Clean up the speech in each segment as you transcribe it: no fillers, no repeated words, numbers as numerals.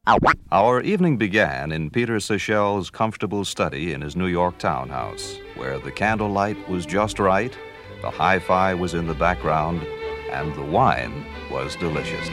Our evening began in Peter Seychelles' comfortable study in his New York townhouse, where the candlelight was just right, the hi-fi was in the background, and the wine was delicious.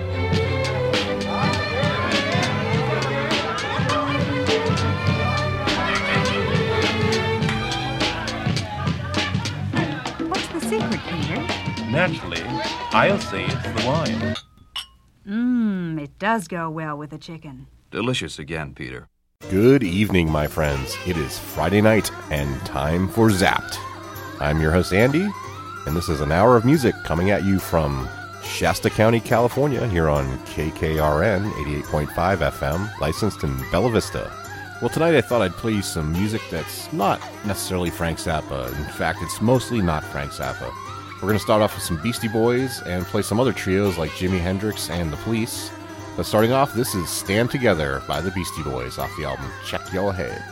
What's the secret, Peter? Naturally, I'll say it's the wine. It does go well with the chicken. Delicious again, Peter. Good evening, my friends. It is Friday night and time for Zapped. I'm your host, Andy, and this is an hour of music coming at you from Shasta County, California, here on KKRN 88.5 FM, licensed in Bella Vista. Well, tonight I thought I'd play you some music that's not necessarily Frank Zappa. In fact, it's mostly not Frank Zappa. We're going to start off with some Beastie Boys and play some other trios like Jimi Hendrix and The Police. But starting off, this is Stand Together by the Beastie Boys off the album Check Your Head.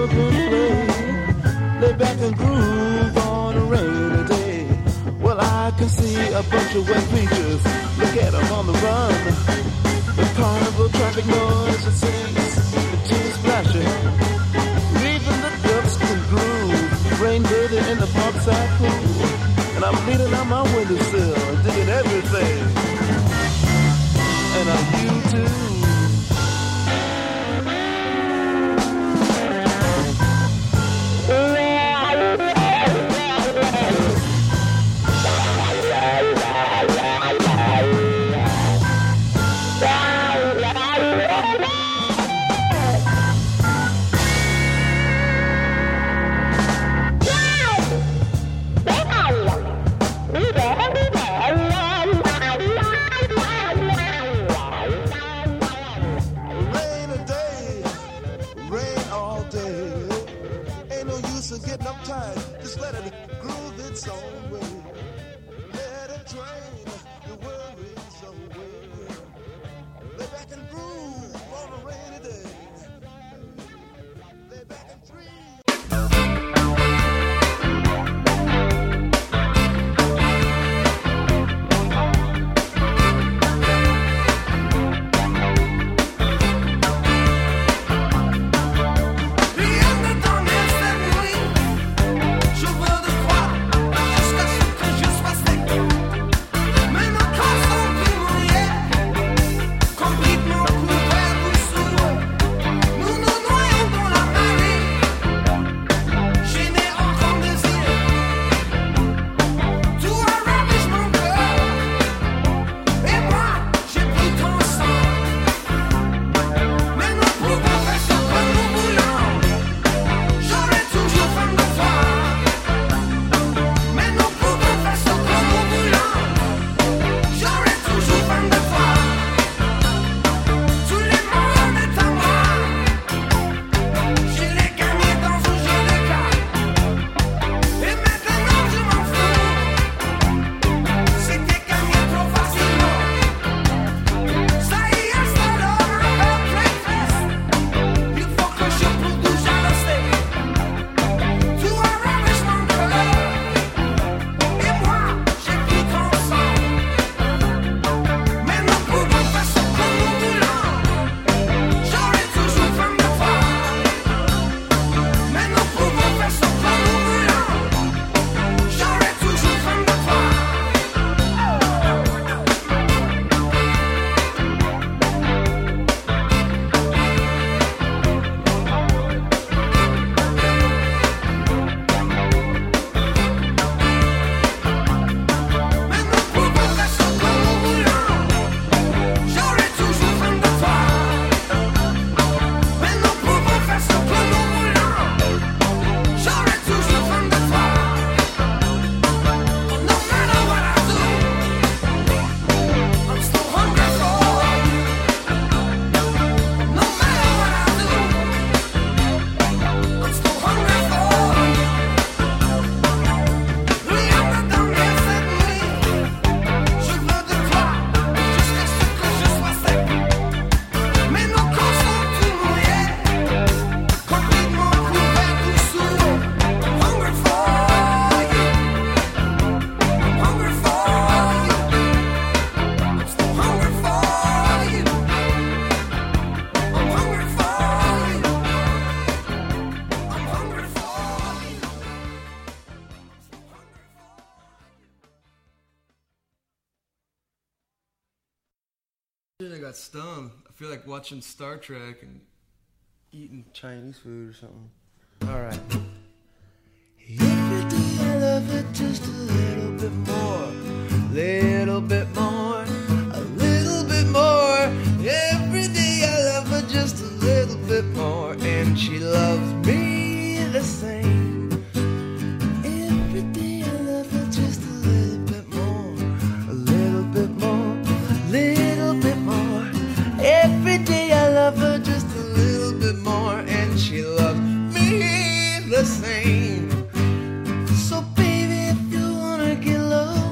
children play, lay back and groove on a rainy day. Well, I can see a bunch of wet preachers, look at them on the run. The carnival traffic noise, it sings, the tears splashing, leaving the ducks can groove, rain bathing in the parkside pool. And I'm leaning on my windowsill, digging everything. And I'm you too. I got stoned. I feel like watching Star Trek and eating Chinese food or something. All right. Every day I love it just a little bit more, little bit more, a little bit more. Every day I love her just a little bit more, and she loves me the same. Every day I love her just a little bit more, a little bit more, little bit more. Every day I love her just a little bit more, and she loves me the same. So baby, if you wanna get low,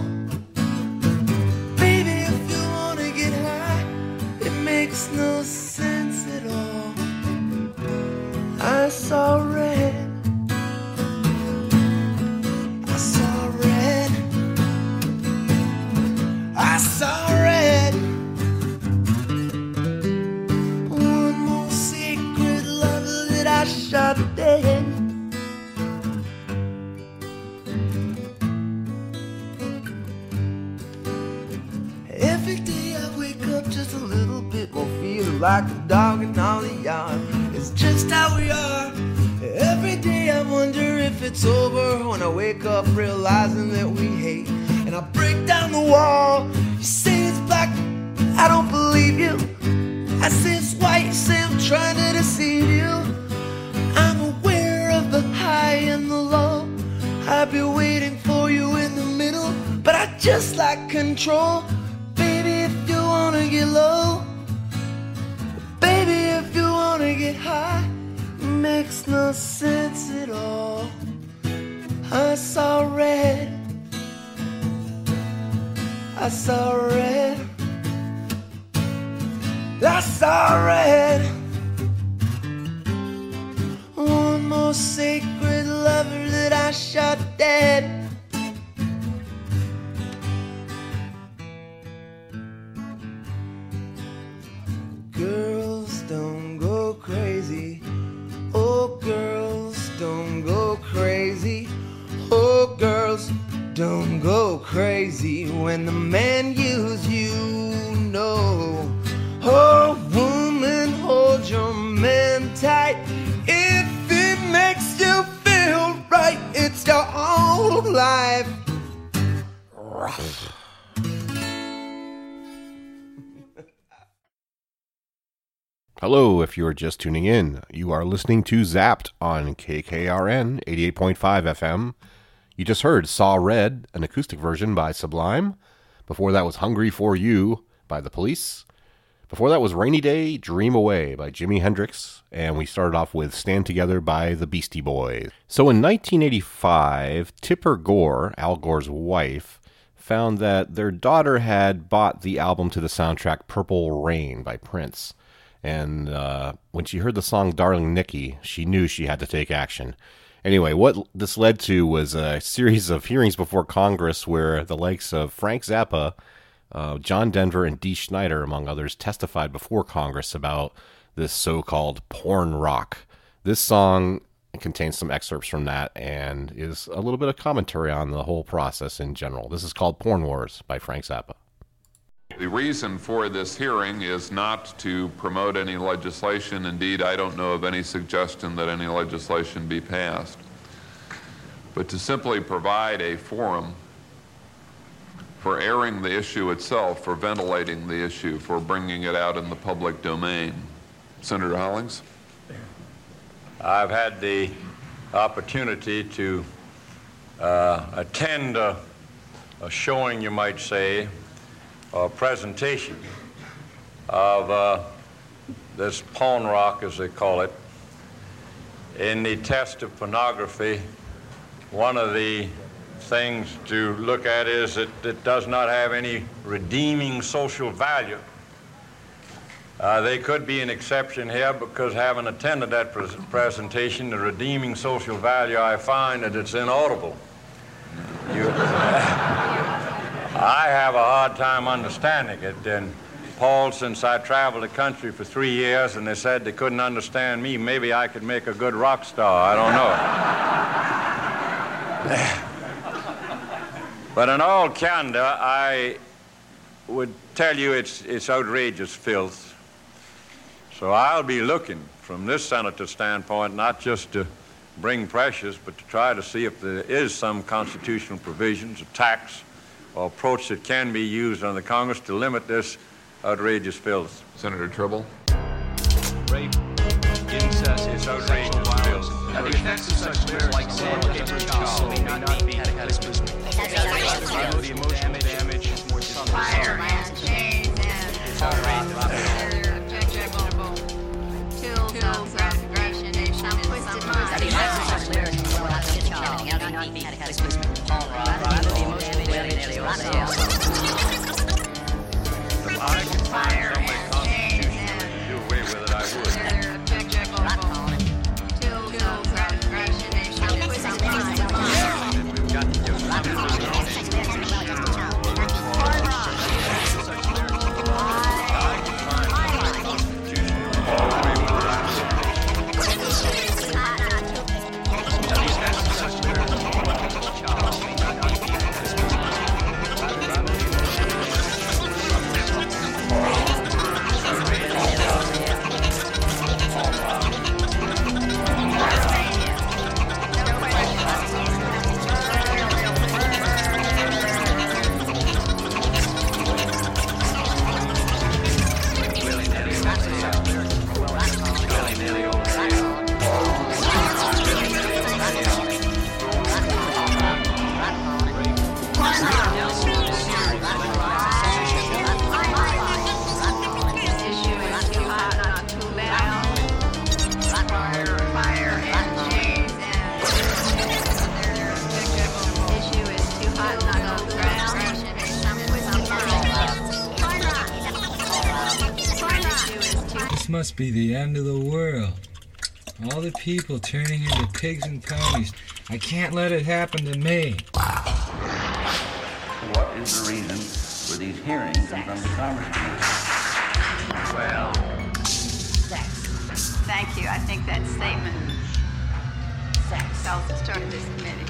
baby, if you wanna get high, it makes no sense at all. I saw red I shot dead. Every day I wake up just a little bit more, feeling like a dog in all the yard. It's just how we are. Every day I wonder if it's over, when I wake up realizing that we hate. And I break down the wall. You say it's black, I don't believe you. I say it's white, you say I'm trying to deceive you. I'm aware of the high and the low. I've been waiting for you in the middle, but I just like control. Baby, if you wanna get low, baby, if you wanna get high, makes no sense at all. I saw red, I saw red, I saw red. One more sacred lover that I shot dead. Girls don't go crazy. Oh, girls don't go crazy. Oh, girls don't go crazy when the man uses you know. Oh, woman, hold your man tight. If it makes you feel right, it's your own life. Hello, if you are just tuning in. You are listening to Zapped on KKRN 88.5 FM. You just heard Saw Red, an acoustic version by Sublime. Before that was Hungry for You by The Police. Before that was Rainy Day, Dream Away by Jimi Hendrix. And we started off with Stand Together by the Beastie Boys. So in 1985, Tipper Gore, Al Gore's wife, found that their daughter had bought the album to the soundtrack Purple Rain by Prince. And when she heard the song Darling Nikki, she knew she had to take action. Anyway, what this led to was a series of hearings before Congress where the likes of Frank Zappa, John Denver, and Dee Snider, among others, testified before Congress about this so-called porn rock. This song contains some excerpts from that and is a little bit of commentary on the whole process in general. This is called Porn Wars by Frank Zappa. The reason for this hearing is not to promote any legislation. Indeed, I don't know of any suggestion that any legislation be passed, but to simply provide a forum for airing the issue itself, for ventilating the issue, for bringing it out in the public domain. Senator Hollings? I've had the opportunity to attend a showing, you might say, a presentation of this porn rock, as they call it. In the test of pornography, one of the things to look at is that it does not have any redeeming social value. There could be an exception here because having attended that presentation, the redeeming social value, I find that it's inaudible. I have a hard time understanding it. And Paul, since I traveled the country for 3 years and they said they couldn't understand me, maybe I could make a good rock star. I don't know. But in all candor, I would tell you it's outrageous filth. So I'll be looking from this senator's standpoint, not just to bring pressures, but to try to see if there is some constitutional provisions, a tax, or approach that can be used on the Congress to limit this outrageous filth. Senator Tribble? Rape, incest, it's outrageous filth. The effects of such things like sandpaper child may not be cataclysmic. The emotional damage is more difficult. Fireman, chains, and it's outrageous. objectionable tools of gratification in some twisted mind. If I could find some way constitutional to do away with it, I would. must be the end of the world. All the people turning into pigs and ponies. I can't let it happen to me. What is the reason for these hearings in front of Congress? Well, sex. Thank you. I think that statement tells the story of this committee.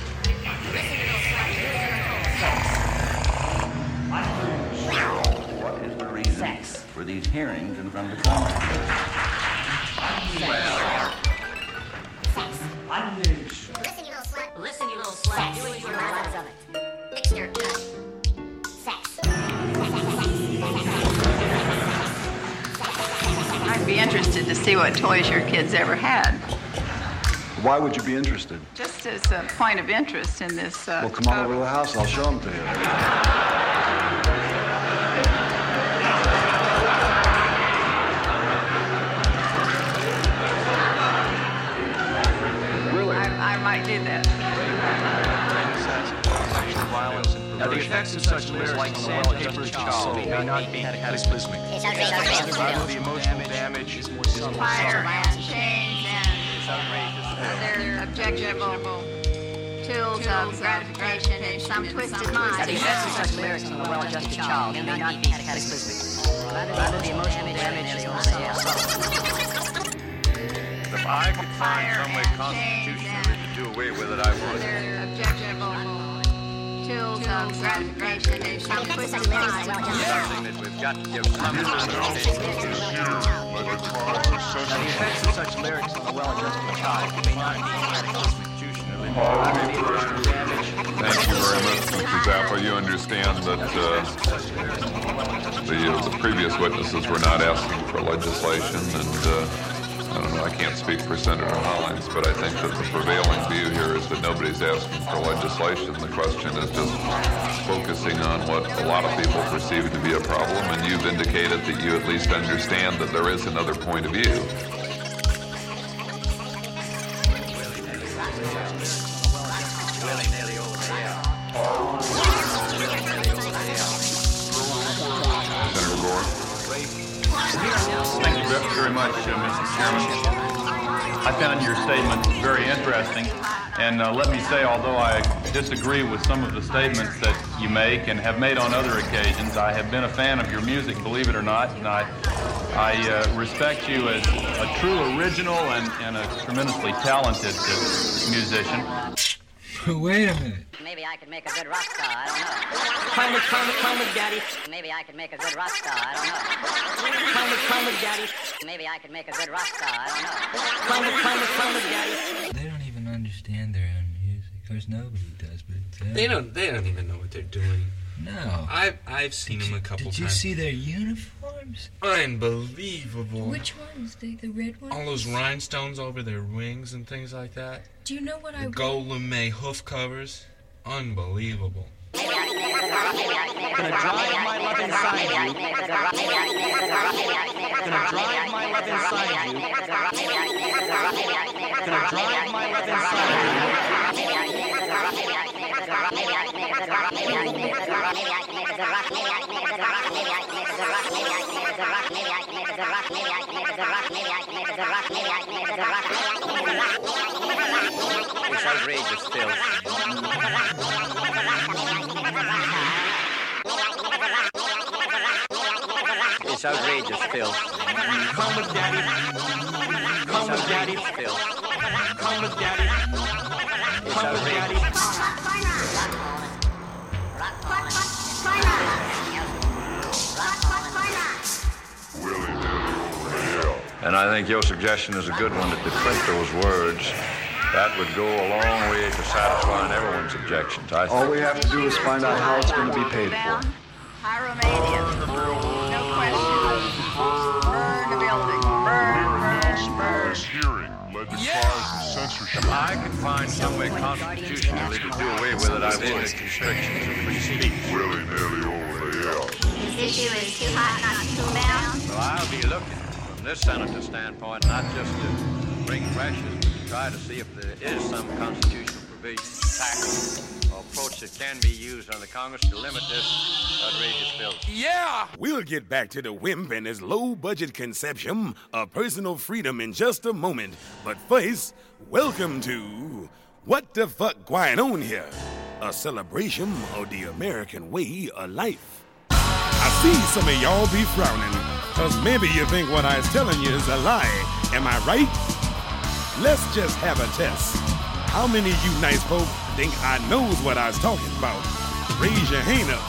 What is the reason for these hearings in front of Congress? Well, Listen, you little slut. Do your lots of it. Fix your sex. I'd be interested to see what toys your kids ever had. Why would you be interested? Just as a point of interest in this. Well, come on over to the house and I'll show them to you. I might do that. Now, the effects of such lyrics like sandpaper child may not be cataclysmic. The emotional damage is more subtle. Fire and chains and their objectionable tools of gratification in some twisted mind. Now, the effects of such lyrics on a well-adjusted child may not be cataclysmic. Rather, the emotional damage is more subtle. If I could find some way constitutionally to do away with it, I would. Their objectionable tools of gratification in some twisted mind. Something that we've got to give some constitution. Now, the effects of such lyrics on a well-adjusted child may not be constitutionally. Thank you very much, Mr. Zappa. You understand that the previous witnesses were not asking for legislation, and I don't know, I can't speak for Senator Hollins, but I think that the prevailing view here is that nobody's asking for legislation. The question is just focusing on what a lot of people perceive to be a problem, and you've indicated that you at least understand that there is another point of view. Senator Gore? Thank you very much, Mr. Chairman. I found your statement very interesting, and let me say, although I disagree with some of the statements that you make and have made on other occasions, I have been a fan of your music, believe it or not, and I respect you as a true original and a tremendously talented musician. Wait a minute. Maybe I could make a good rock star, I don't know. Call me, daddy. Maybe I could make a good rock star, I don't know. Call me, daddy. Maybe I could make a good rock star, I don't know. Call me, daddy. They don't even understand their own music. Of course, nobody does, but They don't even know what they're doing. No. I've seen them a couple times. Did you see their uniforms? Unbelievable. Which ones? The red ones? All those rhinestones over their wings and things like that. Do you know what I Gold lame hoof covers. Unbelievable. Gonna drive my love inside you. Gonna drive my love inside you. Gonna drive my love inside you. It's outrageous, Phil. It's outrageous, Phil. Come with daddy. Come with daddy. Phil. Come with daddy. Come with daddy. And I think your suggestion is a good one, that to print those words, that would go a long way to satisfying everyone's objections. All we have to do is find out how it's going to be paid for. Pyromania. No question. Burn the building. Burn. Hearing led to trials and censorship. If I could find some way constitutionally to do away with it, I would. Restrictions of free speech. Willy-nilly over the hill. This issue is too hot not to cool down. Well, I'll be looking from this senator's standpoint, not just to bring pressures, but to try to see if there is some constitutional provision to tackle approach that can be used on the Congress to limit this outrageous bill. Yeah! We'll get back to the wimp and his low-budget conception of personal freedom in just a moment. But first, welcome to What the Fuck Going On Here? A celebration of the American way of life. I see some of y'all be frowning, cause maybe you think what I was telling you is a lie. Am I right? Let's just have a test. How many of you nice folk think I knows what I was talking about? Raise your hand up.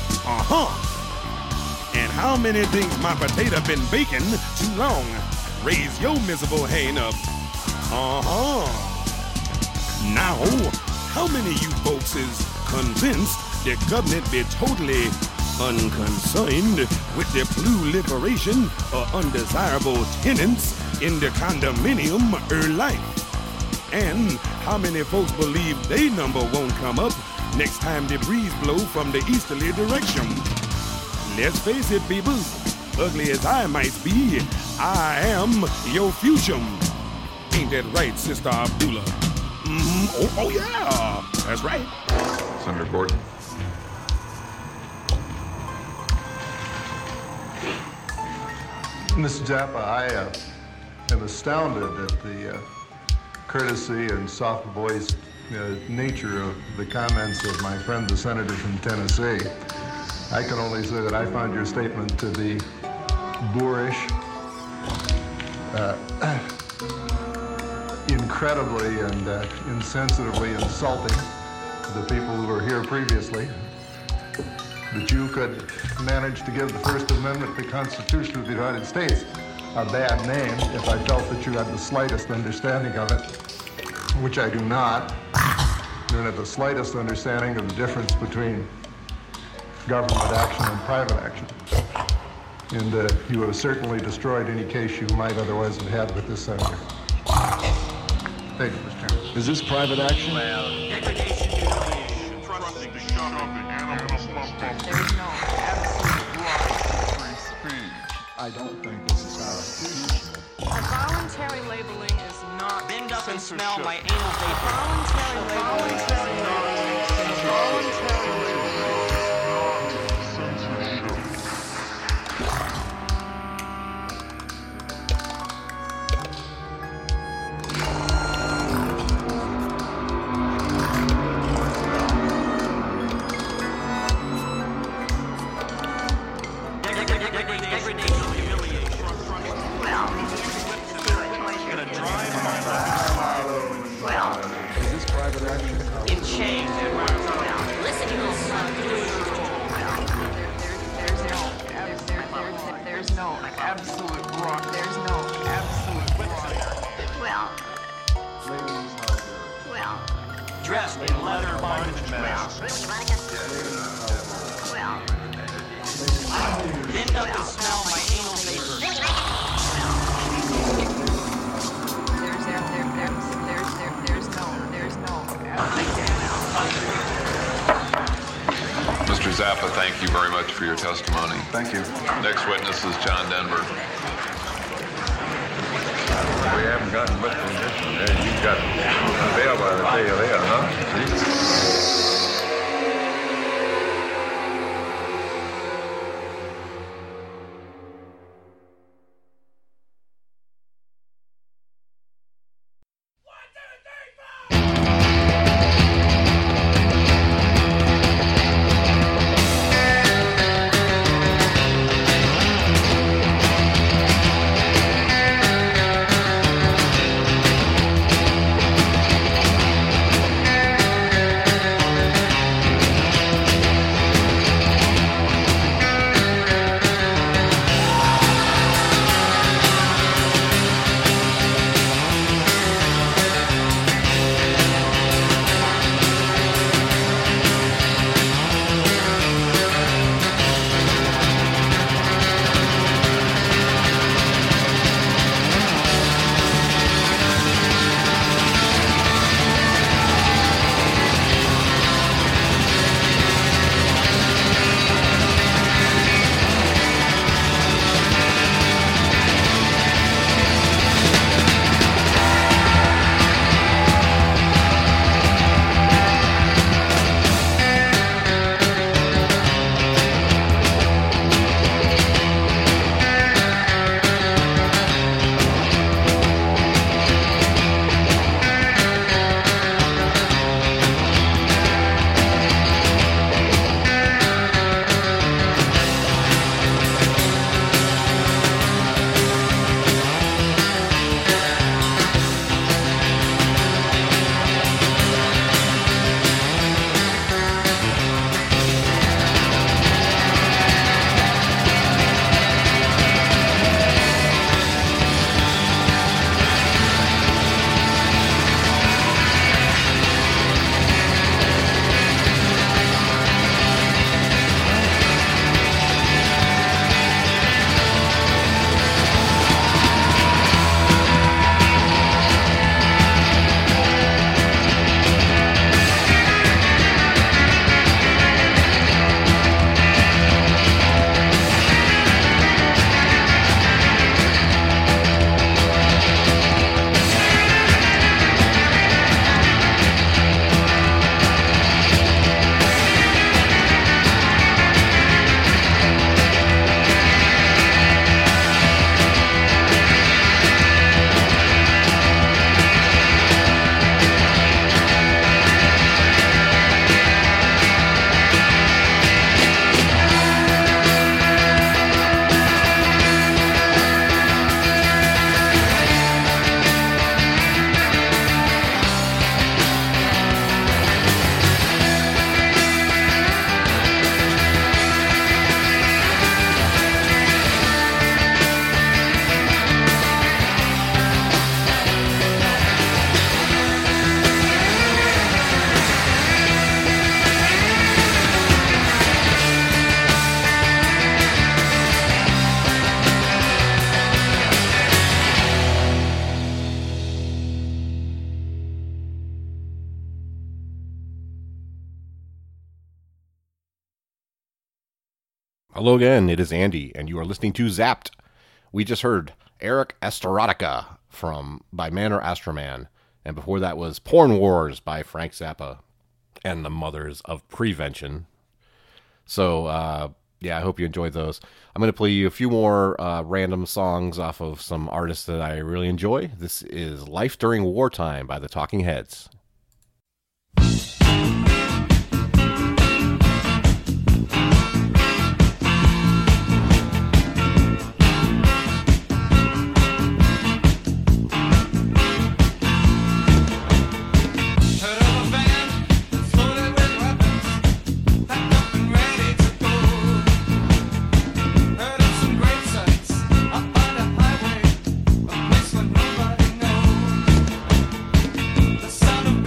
And how many thinks my potato been baking too long? Raise your miserable hand up. Now, how many of you folks is convinced the government be totally unconcerned with the proliferation of undesirable tenants in the condominium life? And how many folks believe they number won't come up next time the breeze blow from the easterly direction? Let's face it, people, ugly as I might be, I am your future. Ain't that right, Sister Abdullah? Oh yeah, that's right. Senator Gordon. Mr. Zappa, I am astounded at the courtesy and soft voiced nature of the comments of my friend, the senator from Tennessee. I can only say that I found your statement to be boorish, incredibly and insensitively insulting to the people who were here previously. That you could manage to give the First Amendment, the Constitution of the United States, a bad name if I felt that you had the slightest understanding of it, which I do not. I don't have the slightest understanding of the difference between government action and private action. And you have certainly destroyed any case you might otherwise have had with this senator. Thank you, Mr. Chairman. Is this private action? Well, degradation, humiliation, trusting to shove up in animals. There's no absolute right to free speech. I don't think this is constitutional. Voluntary labeling is not Bend up and censorship. smell my anal vapor. Voluntary labeling is not censorship. Voluntary labeling is not censorship. Dressed in leather bondage masks. Bend up and smell my anal vapor. Mr. Zappa, thank you very much for your testimony. Thank you. Next witness is John Denver. We haven't gotten much from this one. You've got a bell by the tail there, huh? Hello again, it is Andy, and you are listening to Zapped. We just heard Eric Estradica by Manor Astroman, and before that was Porn Wars by Frank Zappa and the Mothers of Prevention. So, yeah, I hope you enjoyed those. I'm going to play you a few more random songs off of some artists that I really enjoy. This is Life During Wartime by the Talking Heads. Son of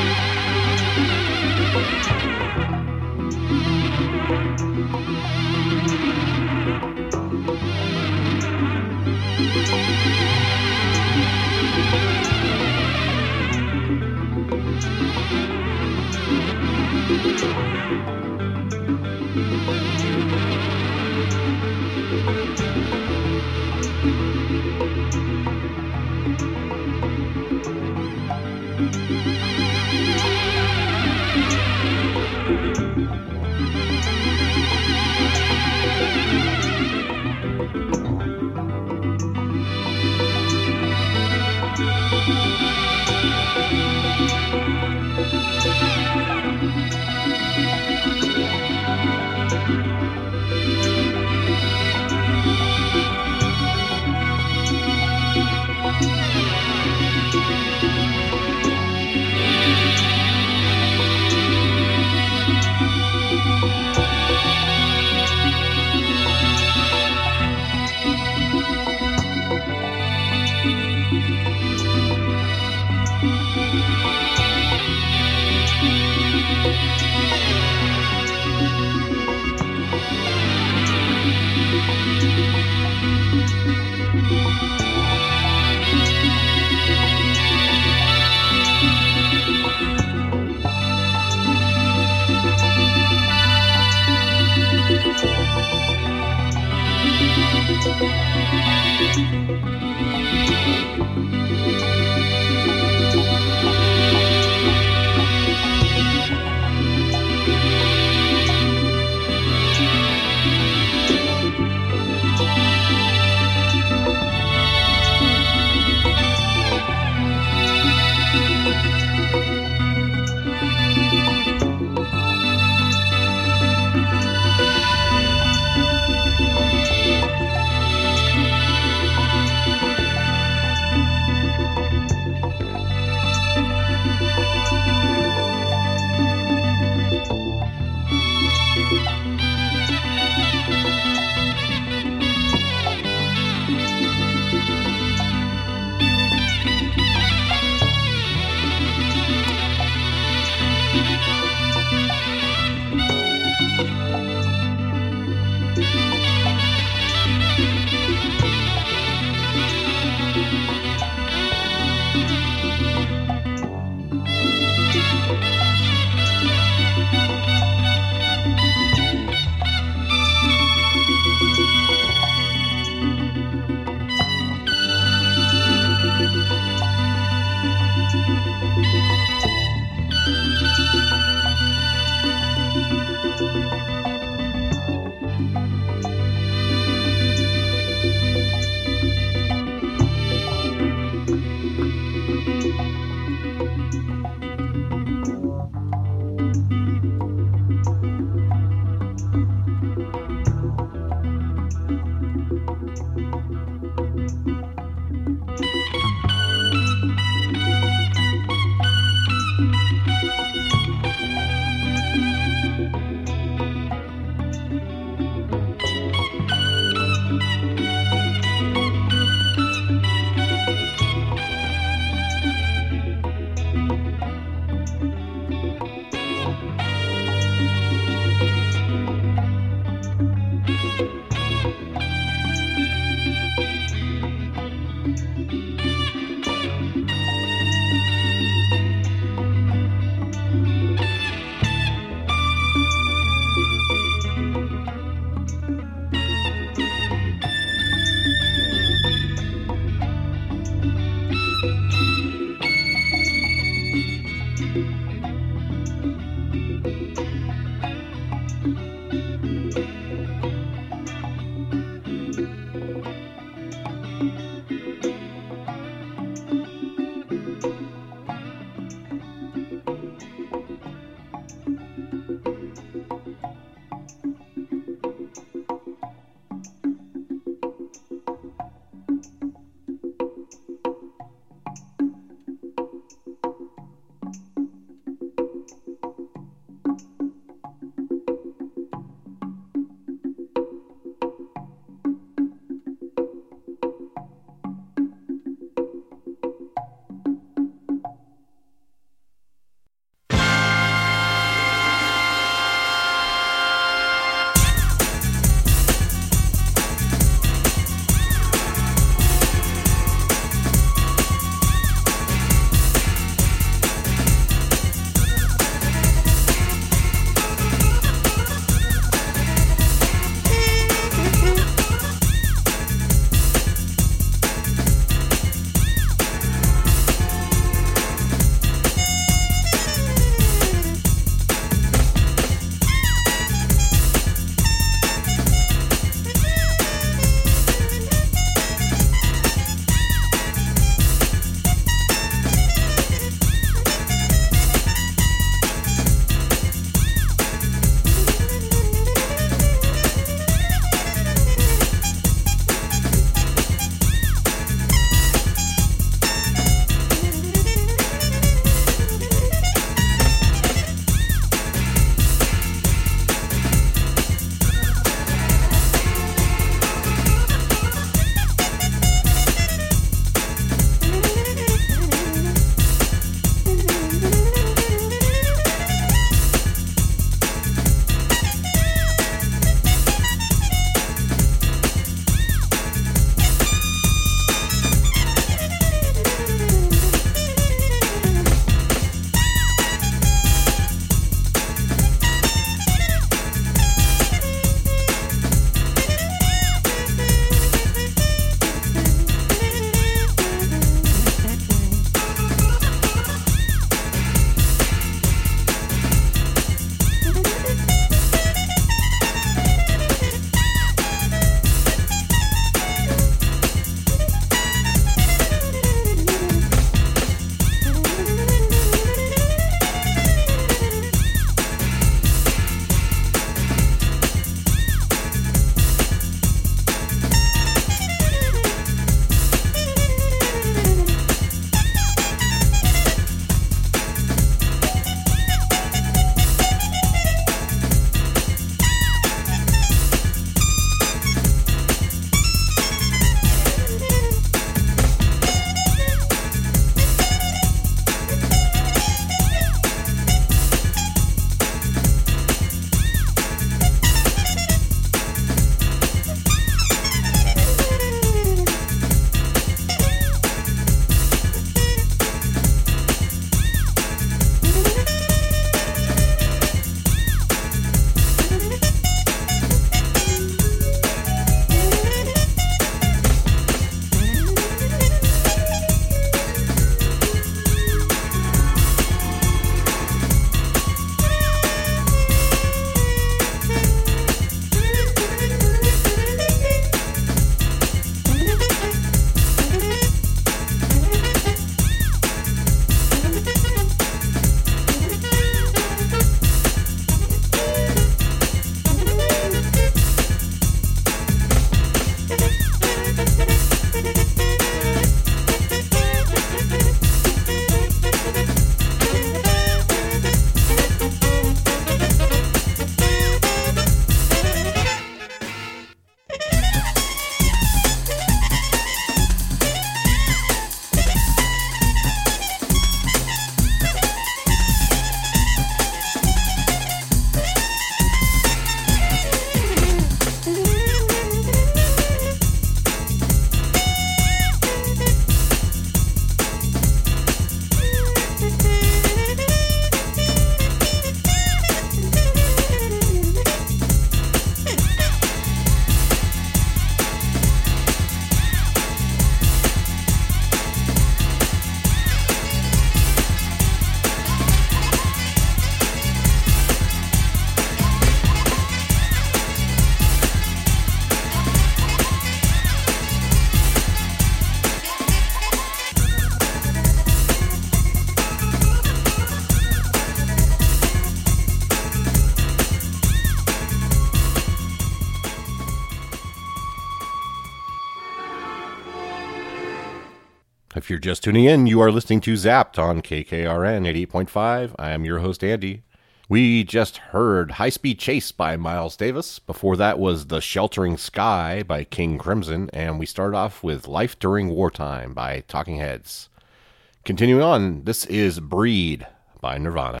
If you're just tuning in, you are listening to Zapped on KKRN 88.5. I am your host, Andy. We just heard High Speed Chase by Miles Davis. Before that was The Sheltering Sky by King Crimson. And we started off with Life During Wartime by Talking Heads. Continuing on, this is Breed by Nirvana.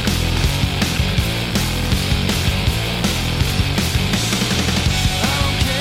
I don't care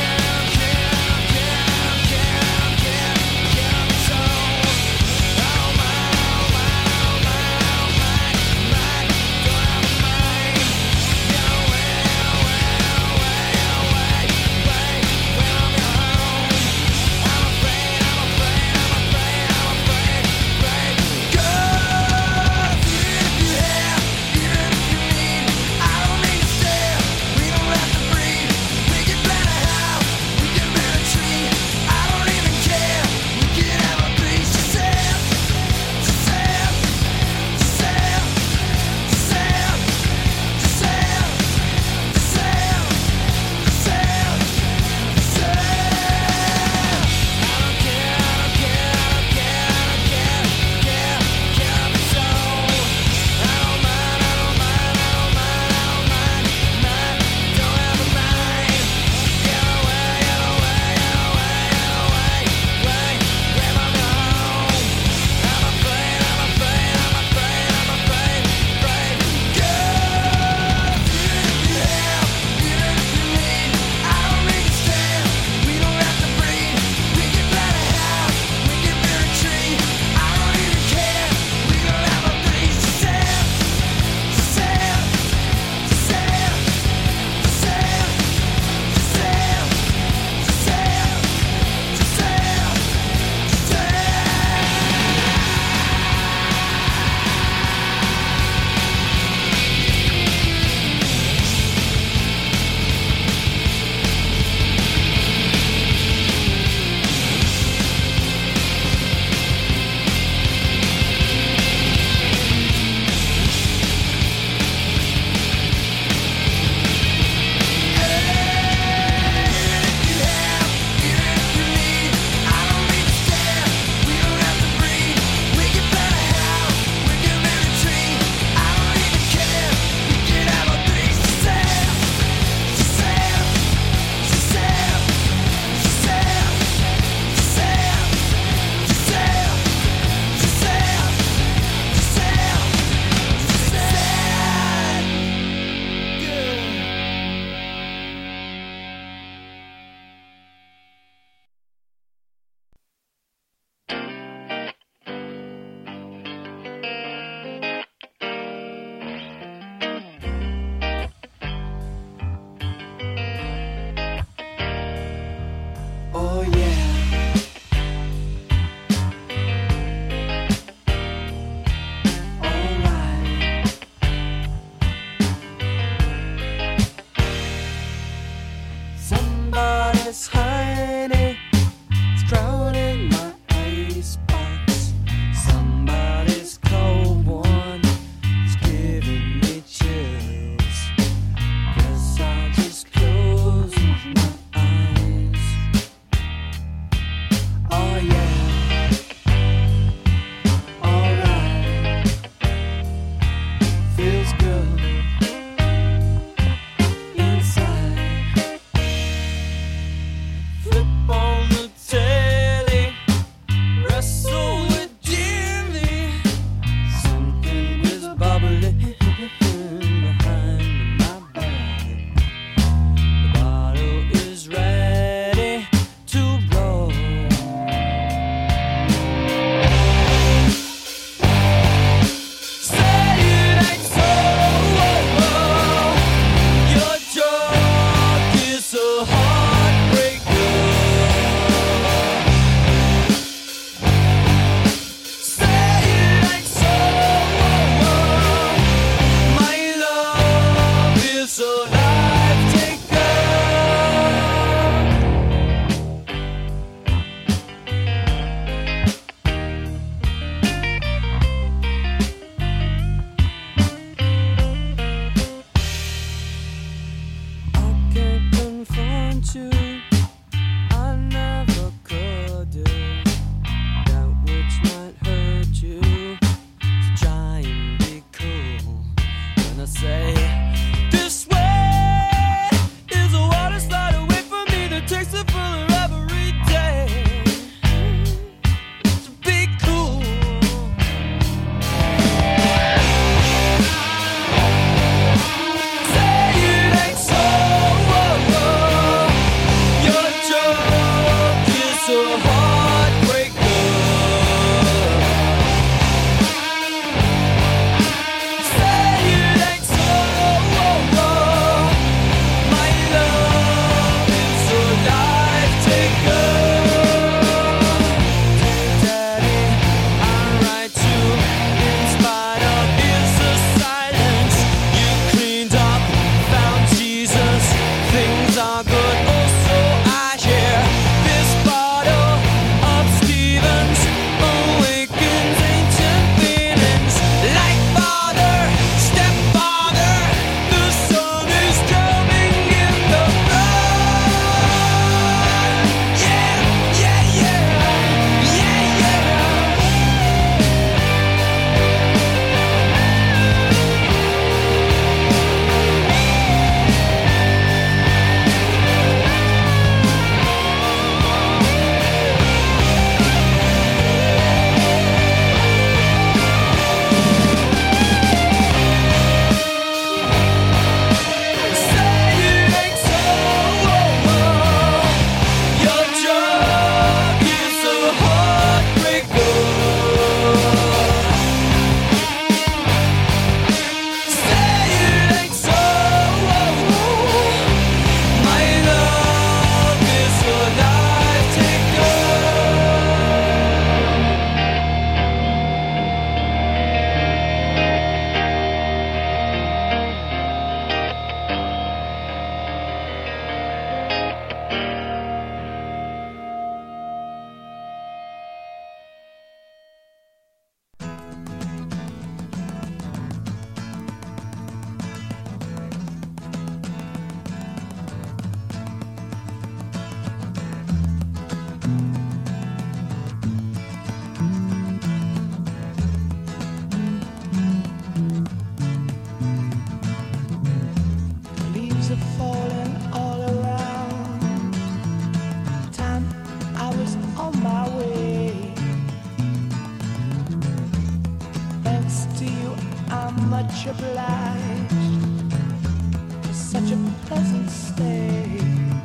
obliged for such a pleasant stay.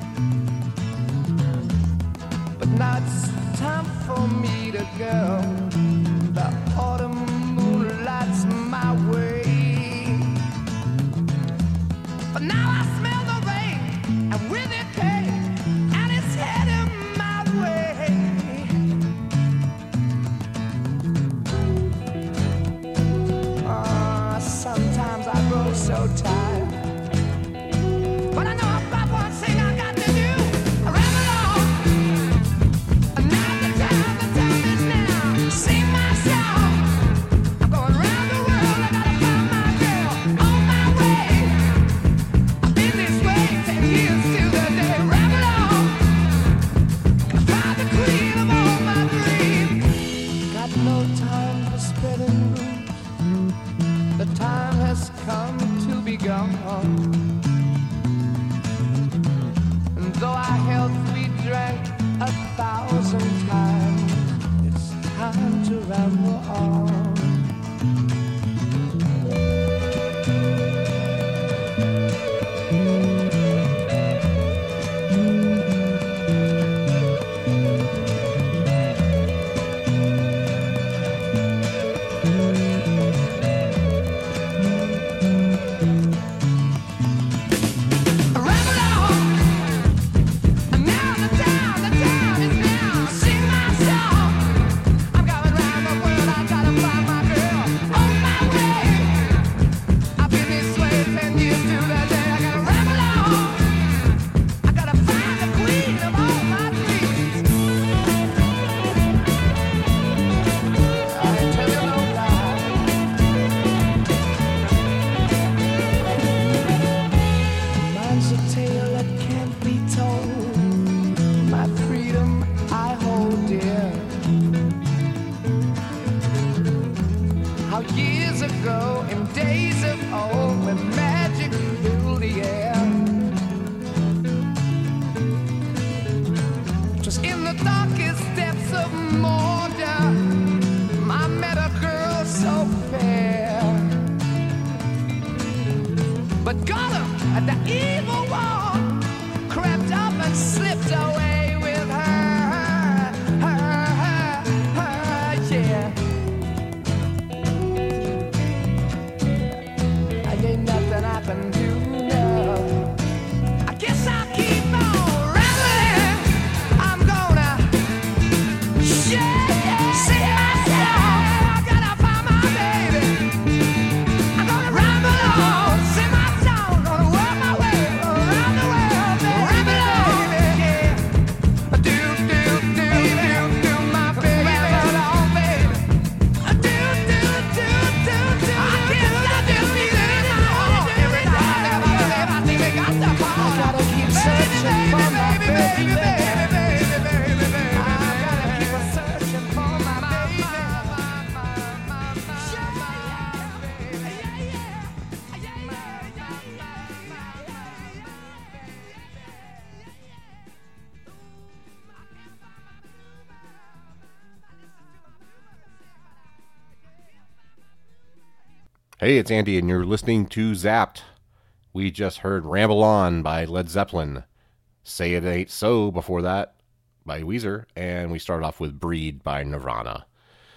But now it's time for me to go. The autumn moonlight's my way. But now I smell the rain, and with it pain, and it's heading my way. Sometimes I grow so tired, but I know I've got one thing I got to do. I ramble on, and now the time is now. Sing my song, I'm going round the world. I gotta find my girl on my way. I've been this way 10 years till the day. Ramble on, find the queen of all my dreams. Got no time for spreading rumors. The time has come to be gone. And though our health we drank 1,000 times, it's time to ramble on. Hey, it's Andy, and you're listening to Zapped. We just heard Ramble On by Led Zeppelin, Say It Ain't So before that by Weezer, and we started off with Breed by Nirvana.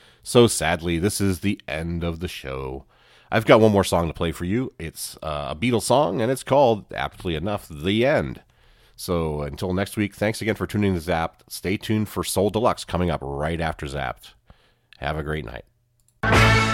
So sadly, this is the end of the show. I've got one more song to play for you. It's a Beatles song, and it's called, aptly enough, The End. So until next week, thanks again for tuning to Zapped. Stay tuned for Soul Deluxe coming up right after Zapped. Have a great night.